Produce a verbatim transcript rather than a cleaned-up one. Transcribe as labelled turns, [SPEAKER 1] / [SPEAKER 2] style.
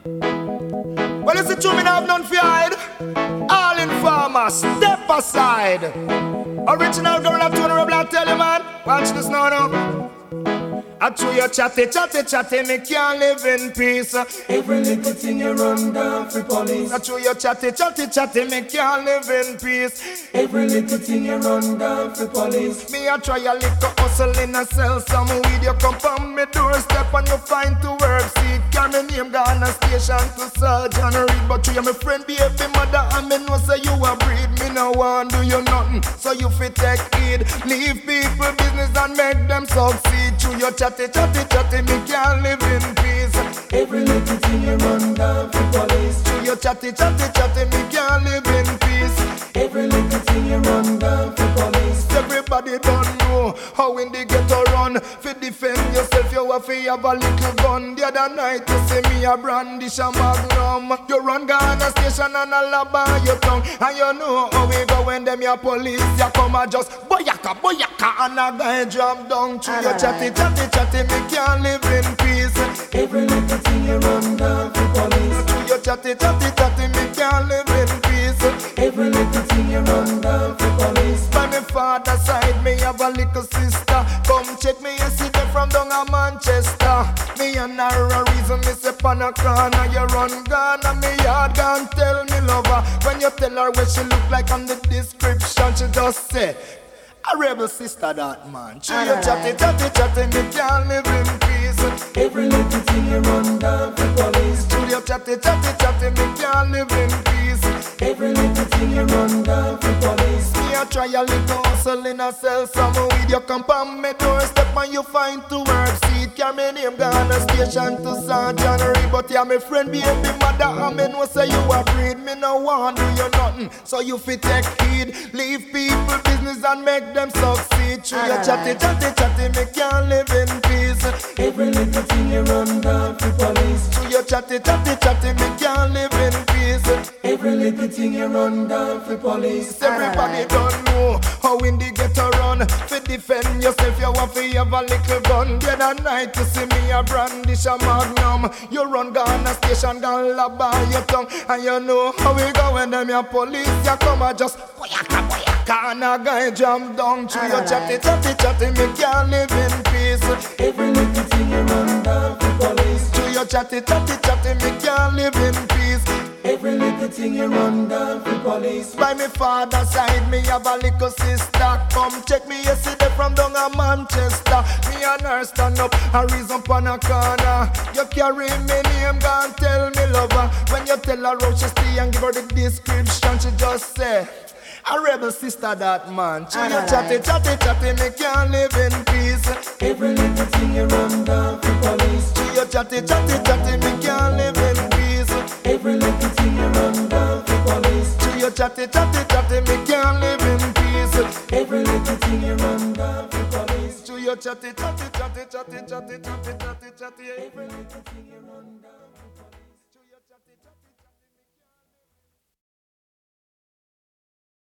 [SPEAKER 1] Well, it's a two me have none for hide. All informers, step aside. Original girl of Tony Rebel, I tell you, man. Watch this now, now. I chew your chatty, chatty, chatty, me can't live in peace.
[SPEAKER 2] Every little thing you run down for police.
[SPEAKER 1] I chew your chatty, chatty, chatty, me can't live in peace.
[SPEAKER 2] Every little thing you run down for police.
[SPEAKER 1] Me I try a little hustle in a sell some weed. You come from me doorstep and you find to work seat. Carry me name down a station to Sergeant Reed. But you my friend, baby mother, and me know say you a breed. Me no want do you nothing, so you fit take heed. Leave people business and make them succeed. Chew your chatty, chatty, chatty, me can't live in peace.
[SPEAKER 2] Every little thing you run down for police.
[SPEAKER 1] Chew your chatty, chatty, chatty, me can't live in peace.
[SPEAKER 2] Every little thing you run down for police.
[SPEAKER 1] Everybody don't know how in the ghetto run. Fi defend yourself, you have to have a little gun. The other night you see me a brandish a magnum. You run Ghana station and a lab on your tongue. And you know how we go when them your police. You come and just boyaka, boyaka, and a guy drop down. To your chatty, chatty, chatty, me can't live in peace.
[SPEAKER 2] Every little thing you run down for police.
[SPEAKER 1] To your chatty, chatty, chatty, me can't live in peace.
[SPEAKER 2] Every little thing you run down for police.
[SPEAKER 1] By my father's side, me have a little sister. Come check me, you see them from down a Manchester. Me and her a reason me say on a corner. You run Ghana, me yard gone tell me lover. When you tell her what she look like on the description, she just say a rebel sister that man. She you chatty, chatty, chatty, me can't live in peace.
[SPEAKER 2] Every little thing you run down for police.
[SPEAKER 1] She you chatty, chatty, chatty, me can't live in peace.
[SPEAKER 2] Every little thing you run down for police.
[SPEAKER 1] Me a try a little hustle in a sell some weed. You come on me doorstep and you find to work seat. Carry me name Ghana station to Sergeant Reed. But yeah, my friend baby mother, and me know say you a breed. Me no want do you nothing, so you fit take heed. Leave people business and make them succeed. Through your chatty, chatty, chatty, me can't live in peace.
[SPEAKER 2] Every little thing you run down for police.
[SPEAKER 1] Through your chatty, chatty, chatty, me can't live in peace.
[SPEAKER 2] Every little thing you run down for police.
[SPEAKER 1] Everybody don't know how in the ghetto run. Fi defend yourself, you have to have a little gun. The other night you see me a brandish a magnum. You run Ghana station, gone lab by your tongue. And you know how we go when them your police. You come and just boyaka, boyaka, and a guy jump down. To your chatty, chatty, chatty, me can't live in peace.
[SPEAKER 2] Every little thing you run down for police.
[SPEAKER 1] To your chatty, chatty, chatty, me can't live in peace.
[SPEAKER 2] Every little thing you run down for police.
[SPEAKER 1] By my father's side, me have a little sister. Come check me, you see them from down a Manchester. Me and her stand up, a reason upon a corner. You carry me name, gone tell me lover. When you tell her how she stay and give her the description, she just say a rebel sister that man. She you chatty, chatty, chatty, me can't live in peace.
[SPEAKER 2] Every little thing you run down for police.
[SPEAKER 1] She you chatty, chatty, chatty, me can't live in peace.
[SPEAKER 2] Every little thing you run down for police.
[SPEAKER 1] She you chatty, chatty, chatty, me can't live in peace.
[SPEAKER 2] Every little thing you run down for police.
[SPEAKER 1] She you chatty, chatty, chatty, chatty, chatty, chatty, chatty, chatty.
[SPEAKER 2] Every little thing you run down.